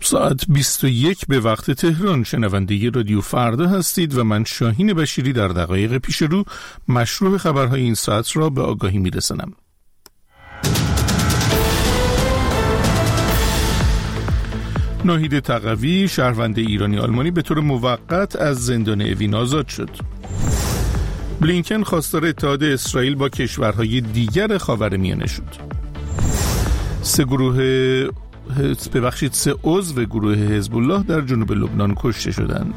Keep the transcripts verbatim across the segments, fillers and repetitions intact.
ساعت بیست و یک به وقت تهران. شنونده رادیو فردا هستید و من شاهین بشیری در دقایق پیش رو مشروع خبرهای این ساعت را به آگاهی میرسانم. ناهید تقوی، شهروند ایرانی آلمانی، به طور موقت از زندان اوین آزاد شد. بلینکن خواستار اتحاد اسرائیل با کشورهای دیگر خاورمیانه شد. سه گروه ببخشید سه عضو گروه حزب الله در جنوب لبنان کشته شدند.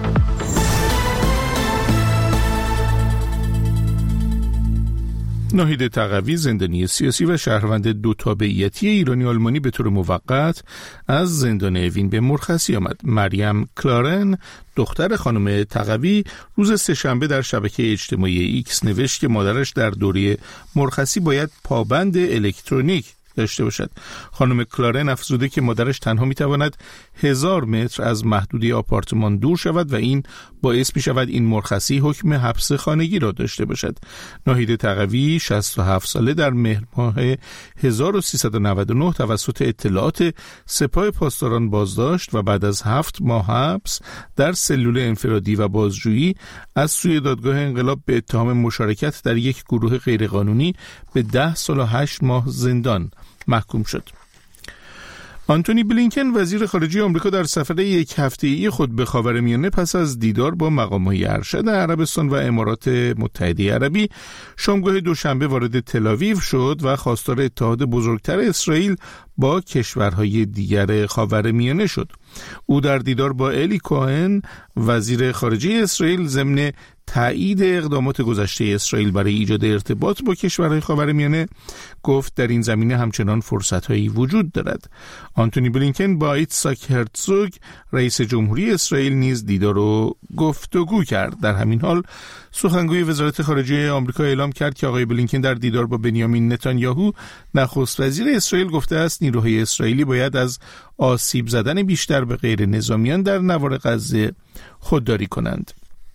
ناهید تقوی، زندانی سیاسی و شهروند دو تابعیتی ایرانی آلمانی، به طور موقت از زندان اوین به مرخصی آمد. مریم کلارن، دختر خانم تقوی، روز سه‌شنبه در شبکه اجتماعی ایکس نوشت که مادرش در دوره مرخصی باید پابند الکترونیک داشته باشد. خانم کلارن افزوده که مادرش تنها میتواند هزار متر از محدوده آپارتمان دور شود و این باعث می شود این مرخصی حکم حبس خانگی را داشته باشد. ناهید تقوی، شصت و هفت ساله، در مهر ماه هزار و سیصد و نود و نه توسط اطلاعات سپاه پاسداران بازداشت و بعد از هفت ماه حبس در سلول انفرادی و بازجویی از سوی دادگاه انقلاب به اتهام مشارکت در یک گروه غیرقانونی به ده سال و هشت ماه زندان محکوم شد. آنتونی بلینکن، وزیر خارجه آمریکا، در سفر یک هفته‌ای خود به خاورمیانه پس از دیدار با مقام‌های ارشد عربستان و امارات متحده عربی شامگاه دوشنبه وارد تل‌آویو شد و خواستار اتحاد بزرگتر اسرائیل با کشورهای دیگر خاورمیانه شد. او در دیدار با الی کوهن، وزیر خارجه اسرائیل، ضمن تایید اقدامات گذشته اسرائیل برای ایجاد ارتباط با کشورهای خاورمیانه گفت در این زمینه همچنان فرصت‌هایی وجود دارد. آنتونی بلینکن با ایتساک هرتزوگ، رئیس جمهوری اسرائیل، نیز دیدار و گفتگو کرد. در همین حال سخنگوی وزارت خارجه آمریکا اعلام کرد که آقای بلینکن در دیدار با بنیامین نتانیاهو، نخست وزیر اسرائیل، گفته است نیروهای اسرائیلی باید از آسیب زدن بیشتر به غیر نظامیان در نوار غزه خودداری کنند.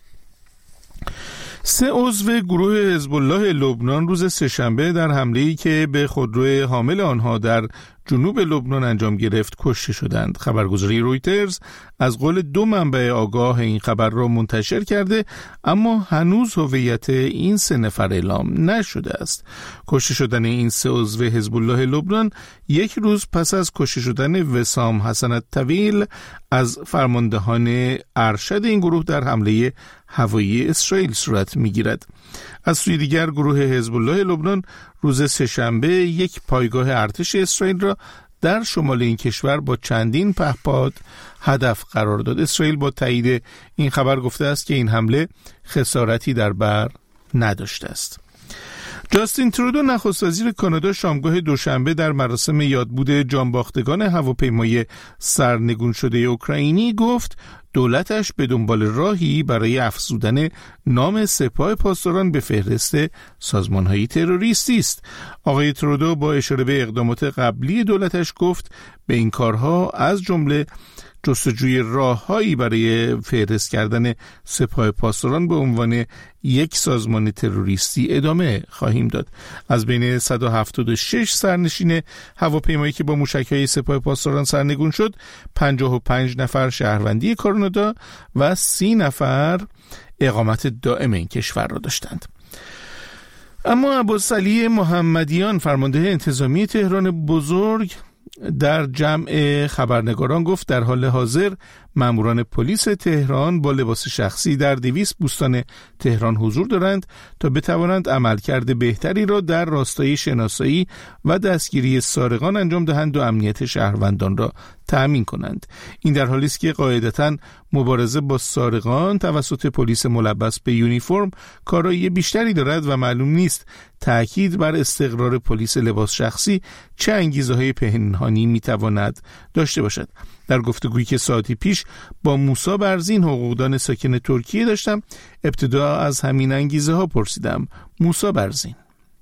سه عضو گروه حزب الله لبنان روز سه‌شنبه در حمله‌ای که به خودرو حامل آنها در جنوب لبنان انجام گرفت کشته شدند. خبرگزاری رویترز از قول دو منبع آگاه این خبر را منتشر کرده، اما هنوز هویت این سه نفر اعلام نشده است. کشته شدن این سه عضو حزب الله لبنان یک روز پس از کشته شدن وسام حسن الطویل از فرماندهان ارشد این گروه در حمله هوایی اسرائیل صورت می‌گیرد. از سوی دیگر گروه حزب الله لبنان روز سه‌شنبه یک پایگاه ارتش اسرائیل را در شمال این کشور با چندین پهپاد هدف قرار داد. اسرائیل با تایید این خبر گفته است که این حمله خسارتی در بر نداشته است. جاستین ترودو، نخست وزیر کانادا، شامگاه دوشنبه در مراسم یادبود جانباختگان هواپیمای سرنگون شده اوکراینی گفت دولتش به دنبال راهی برای افزودن نام سپاه پاسداران به فهرست سازمان‌های تروریستی است. آقای ترودو با اشاره به اقدامات قبلی دولتش گفت به این کارها از جمله جستجوی راههایی برای فهرست کردن سپاه پاسداران به عنوان یک سازمان تروریستی ادامه خواهیم داد. از بین صد و هفتاد و شش سرنشین هواپیمایی که با موشک‌های سپاه پاسداران سرنگون شد، پنجاه و پنج نفر شهروندی کانادا و سی نفر اقامت دائم این کشور را داشتند. اما عباسعلی محمدیان، فرمانده انتظامی تهران بزرگ، در جمع خبرنگاران گفت در حال حاضر ماموران پلیس تهران با لباس شخصی در دویست بوستان تهران حضور دارند تا بتوانند عملکرد بهتری را در راستای شناسایی و دستگیری سارقان انجام دهند و امنیت شهروندان را تأمین کنند. این در حالی است که قاعدتاً مبارزه با سارقان توسط پلیس ملبس به یونیفرم کارایی بیشتری دارد و معلوم نیست تأکید بر استقرار پلیس لباس شخصی چه انگیزه‌های پنهانی میتواند داشته باشد. در گفتگویی که ساعتی پیش با موسی برزین، حقوقدان ساکن ترکیه، داشتم، ابتدا از همین انگیزه ها پرسیدم. موسی برزین: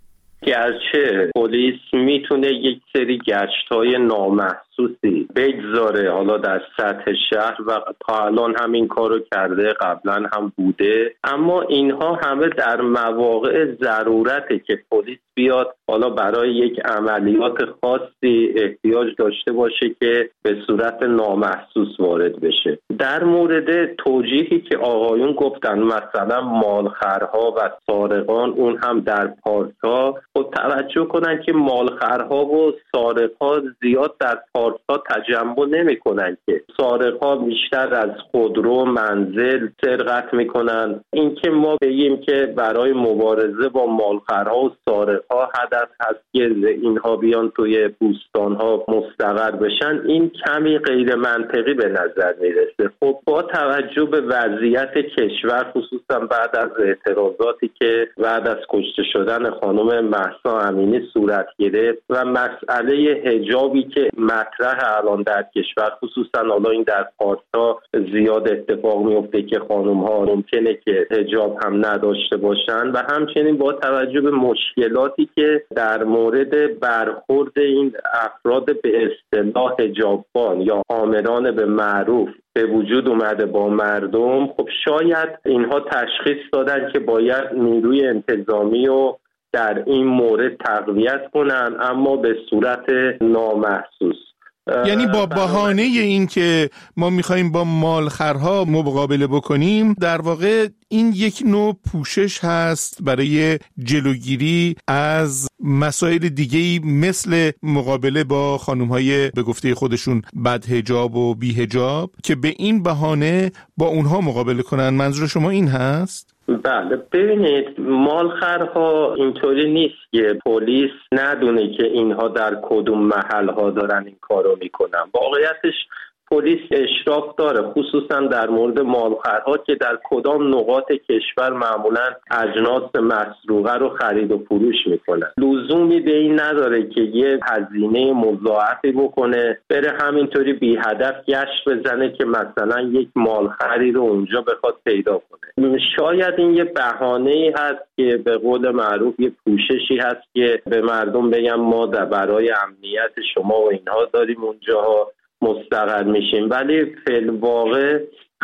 گرچه پلیس میتونه یک سری گشت‌های نامحسوسی بگذاره حالا در سطح شهر و تا الان همین کارو کرده، قبلا هم بوده، اما اینها همه در مواقع ضرورته که پلیس بیاد حالا برای یک عملیات خاصی احتیاج داشته باشه که به صورت نامحسوس وارد بشه. در مورد توجیهی که آقایون گفتن مثلا مالخرها و سارقان اون هم در پارک‌ها، خب توجه کنن که مالخرها و سارقها زیاد در پارک‌ها تجمع نمی‌کنن که سارقها بیشتر از خودرو منزل سرقت می‌کنن. اینکه ما بگیم که برای مبارزه با مالخرها و سارقها هدف هست که اینها بیان توی بوستان‌ها مستقر بشن، این کمی غیر منطقی به نظر میرسه. خب با توجه به وضعیت کشور خصوصا بعد از اعتراضاتی که بعد از کشته شدن خانم مهسا امینی صورت گرفت و مسئله حجابی که مطرح الان در کشور خصوصا حالا این در پارک‌ها زیاد اتفاق میفته که خانم‌ها ممکنه که حجاب هم نداشته باشن و همچنین با توجه به مشکلاتی که در مورد برخورد این افراد به اصطلاح حجاببان یا آمران به معروف به وجود اومده با مردم، خب شاید اینها تشخیص دادن که باید نیروی انتظامی و در این مورد تقویت کنن، اما به صورت نامحسوس. یعنی با بهانه این که ما میخواییم با مالخرها مقابله بکنیم، در واقع این یک نوع پوشش هست برای جلوگیری از مسائل دیگه‌ای مثل مقابله با خانم‌های به گفته خودشون بدحجاب و بی‌حجاب که به این بهانه با اونها مقابله کنن. منظور شما این هست؟ بله، ببینید مالخرها اینطوری نیست که پلیس ندونه که اینها در کدوم محل‌ها دارن این کارو میکنن. واقعیتش پلیس اشراف داره خصوصا در مورد مالخرها که در کدام نقاط کشور معمولا اجناس مسروقه رو خرید و فروش میکنن. لزومی به این نداره که یه هزینه مضاعفی بکنه بره همینطوری بی هدف گشت بزنه که مثلا یک مالخری رو اونجا بخواد پیدا کنه. شاید این یه بهانه‌ای هست که به قول معروف یه پوششی هست که به مردم بگم ما در برای امنیت شما و اینها داریم اونجاها مستقر میشیم، ولی فی الواقع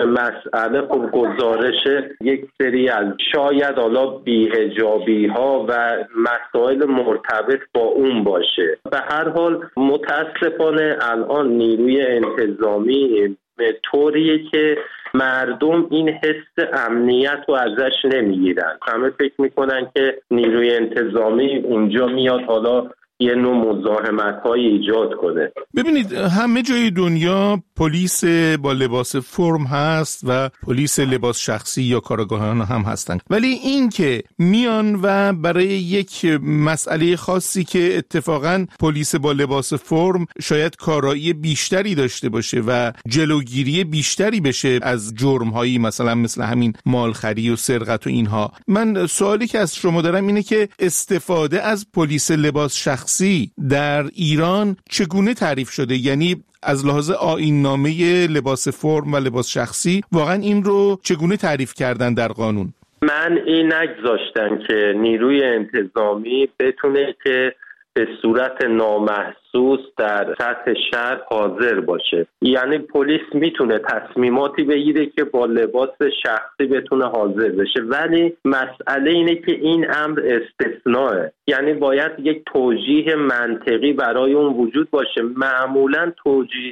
مسئله خب گزارش یک سری از شاید حالا بی‌حجابی ها و مسائل مرتبط با اون باشه. به هر حال متاسفانه الان نیروی انتظامی طوریه که مردم این حس امنیت رو ازش نمیگیرن. همه فکر میکنن که نیروی انتظامی اونجا میاد حالا یه نوع مزاحمت‌های ایجاد کنه. ببینید همه جای دنیا پلیس با لباس فرم هست و پلیس لباس شخصی یا کارآگاهان هم هستن، ولی این که میان و برای یک مسئله خاصی که اتفاقاً پلیس با لباس فرم شاید کارایی بیشتری داشته باشه و جلوگیری بیشتری بشه از جرم‌هایی مثلا مثل همین مالخری و سرقت و اینها، من سوالی که از شما دارم اینه که استفاده از پلیس لباس شخصی در ایران چگونه تعریف شده؟ یعنی از لحاظ آیین‌نامه لباس فرم و لباس شخصی واقعا این رو چگونه تعریف کردن در قانون؟ من این نگذاشتن که نیروی انتظامی بتونه که به صورت نامحسوس در سطح شهر حاضر باشه. یعنی پلیس میتونه تصمیماتی بگیره که با لباس شخصی بتونه حاضر بشه، ولی مسئله اینه که این امر استثناءه. یعنی باید یک توجیه منطقی برای اون وجود باشه. معمولا توجیه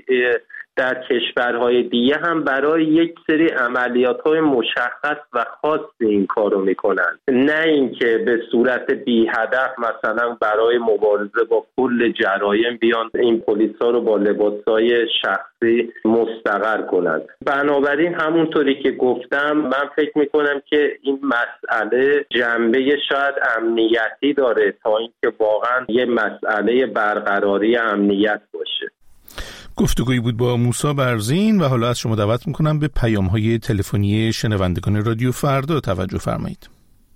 در کشورهای دیگه هم برای یک سری عملیات‌های مشخص و خاص این کارو میکنن، نه اینکه به صورت بی هدف مثلا برای مبارزه با کل جرایم بیان این پلیسا رو با لباسای شخصی مستقر کنند. بنابراین همونطوری که گفتم من فکر میکنم که این مسئله جنبه شاید امنیتی داره تا اینکه واقعا یه مسئله برقراری امنیت باشه. گفتگویی بود با موسی برزین و حالا از شما دعوت میکنم به پیام‌های تلفنی شنوندگان رادیو فردا توجه فرمایید.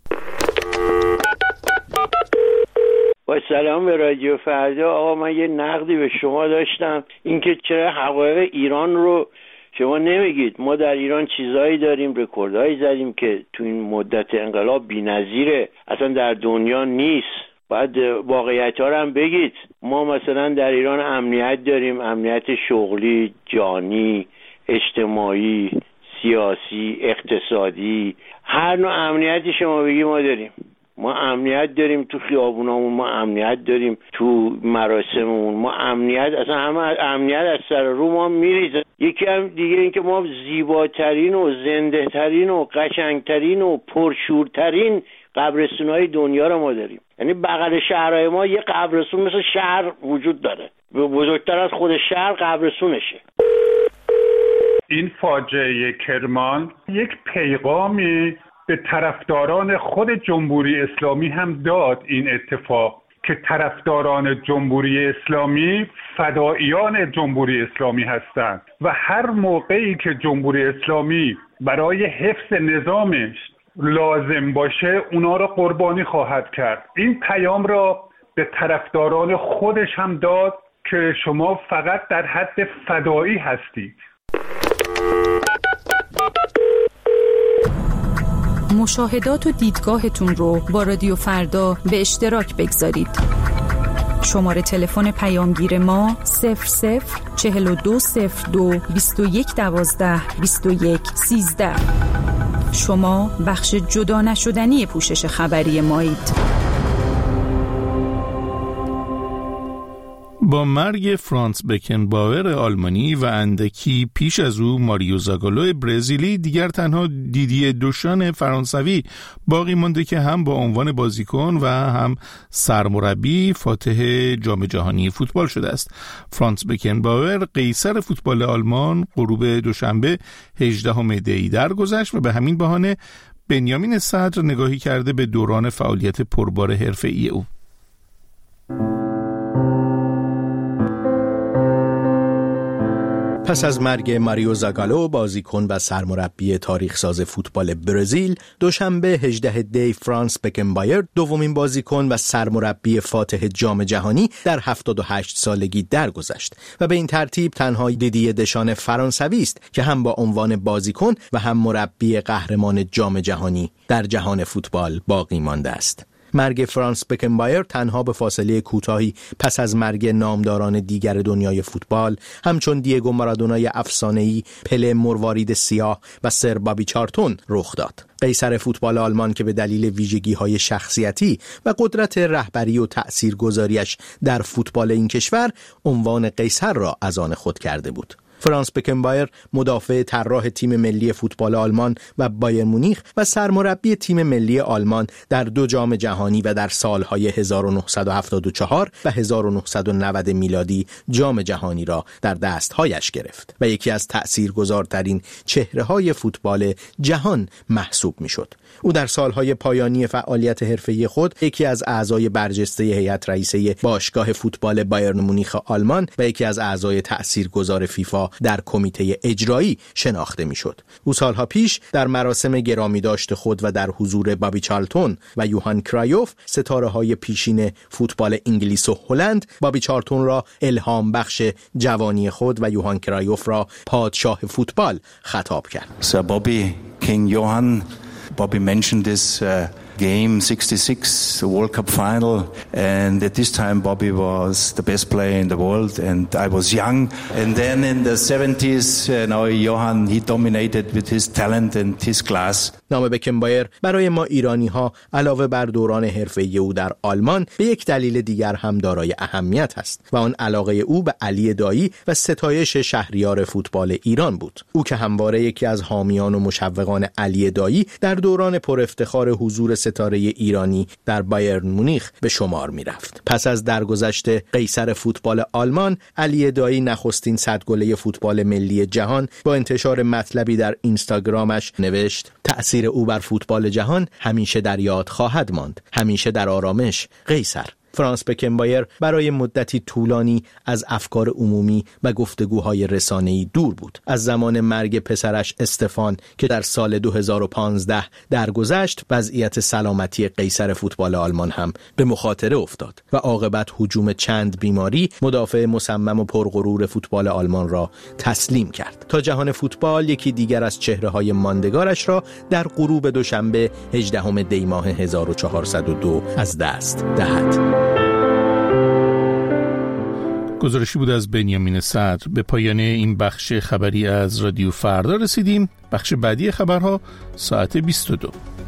با سلام به رادیو فردا. آقا من یه نقدی به شما داشتم، اینکه چرا حقایق ایران رو شما نمیگید. ما در ایران چیزایی داریم، رکوردهایی زدیم که تو این مدت انقلاب بی‌نظیره، اصلا در دنیا نیست. باید واقعیت ها رو هم بگید. ما مثلا در ایران امنیت داریم، امنیت شغلی، جانی، اجتماعی، سیاسی، اقتصادی، هر نوع امنیتی شما بگی ما داریم. ما امنیت داریم تو خیابونامون، ما امنیت داریم تو مراسممون، ما امنیت اصلا همه امنیت از سر رو ما میریزه. یکی هم دیگه این که ما زیباترین و زنده ترین و قشنگترین و پرشورترین قبرستونای دنیا رو ما داریم. یعنی بغل شهرهای ما یه قبرستون مثل شهر وجود داره، بزرگتر از خود شهر قبرستونشه. این فاجعه کرمان یک پیغامی به طرفداران خود جمهوری اسلامی هم داد، این اتفاق که طرفداران جمهوری اسلامی فداییان جمهوری اسلامی هستند و هر موقعی که جمهوری اسلامی برای حفظ نظامش لازم باشه اونا را قربانی خواهد کرد. این پیام را به طرفداران خودش هم داد که شما فقط در حد فدایی هستید. مشاهدات و دیدگاهتون رو با رادیو فردا به اشتراک بگذارید. شماره تلفن پیامگیر ما صفر صفر چهل و دو صفر دو بیست و یک دوازده بیست و یک سیزده. شما بخش جدا نشدنی پوشش خبری مایید. با مرگ فرانس بکنباور آلمانی و اندکی پیش از او ماریو زاگالو برزیلی، دیگر تنها دیدی دوشان فرانسوی باقی مانده که هم با عنوان بازیکن و هم سرمربی فاتح جام جهانی فوتبال شده است. فرانس بکنباور قیصر فوتبال آلمان غروب دوشنبه هجدهم دی درگذشت و به همین بهانه بنیامین صدر نگاهی کرده به دوران فعالیت پربار حرفه‌ای او. پس از مرگ ماریو زاگالو، بازیکن و سرمربی تاریخساز فوتبال برزیل، دوشنبه هجدهم دی فرانس بکنبایر، دومین بازیکن و سرمربی فاتح جام جهانی در هفتاد و هشت سالگی درگذشت و به این ترتیب تنها دیدی دشان فرانسوی است که هم با عنوان بازیکن و هم مربی قهرمان جام جهانی در جهان فوتبال باقی مانده است. مرگ فرانس بکنبایر تنها به فاصله کوتاهی پس از مرگ نامداران دیگر دنیای فوتبال همچون دیگو مارادونای افسانه‌ای، پله مروارید سیاه و سر بابی چارلتون رخ داد. قیصر فوتبال آلمان که به دلیل ویژگی‌های شخصیتی و قدرت رهبری و تأثیرگذاریش در فوتبال این کشور عنوان قیصر را از آن خود کرده بود. فرانس بکنبایر مدافع طراح تیم ملی فوتبال آلمان و بایر مونیخ و سرمربی تیم ملی آلمان در دو جام جهانی و در سالهای هزار و نهصد و هفتاد و چهار و هزار و نهصد و نود میلادی جام جهانی را در دستهایش گرفت و یکی از تأثیرگذارترین چهره‌های فوتبال جهان محسوب می‌شد. او در سالهای پایانی فعالیت حرفه‌ای خود یکی از اعضای برجسته هیئت رئیسه باشگاه فوتبال بایرن مونیخ آلمان و یکی از اعضای تأثیرگذار فیفا در کمیته اجرایی شناخته میشد. او سالها پیش در مراسم گرامی داشت خود و در حضور بابی چارلتون و یوهان کرایوف، ستاره‌های پیشین فوتبال انگلیس و هلند، بابی چارلتون را الهام بخش جوانی خود و یوهان کرایوف را پادشاه فوتبال خطاب کرد. Sir Bobby, King Johan, Bobby mentioned this uh, game sixty-six, the World Cup final, and at this time Bobby was the best player in the world and I was young, and then in the seventies, you know, Johan, he dominated with his talent and his class. نام بکنبایر برای ما ایرانی ها علاوه بر دوران حرفه‌ای او در آلمان به یک دلیل دیگر هم دارای اهمیت است و آن علاقه او به علی دایی و ستایش شهریار فوتبال ایران بود. او که همواره یکی از حامیان و مشوقان علی دایی در دوران پر افتخار حضور ستاره ایرانی در بایرن مونیخ به شمار می رفت. پس از درگذشت قیصر فوتبال آلمان، علی دایی نخستین صدگله فوتبال ملی جهان با انتشار مطلبی در اینستاگرامش نوشت: تأثیر او بر فوتبال جهان همیشه در یاد خواهد ماند. همیشه در آرامش، قیصر. فرانس بکنبایر برای مدتی طولانی از افکار عمومی و گفتگوهای رسانه‌ای دور بود. از زمان مرگ پسرش استفان که در سال دو هزار و پانزده درگذشت، وضعیت سلامتی قیصر فوتبال آلمان هم به مخاطره افتاد و عاقبت هجوم چند بیماری مدافع مصمم و پرغرور فوتبال آلمان را تسلیم کرد تا جهان فوتبال یکی دیگر از چهره‌های ماندگارش را در غروب دوشنبه هجدهم دی ماه هزار و چهارصد و دو از دست دهد. گزارشی بود از بنیامین صدر. به پایان این بخش خبری از رادیو فردا رسیدیم. بخش بعدی خبرها ساعت بیست و دو.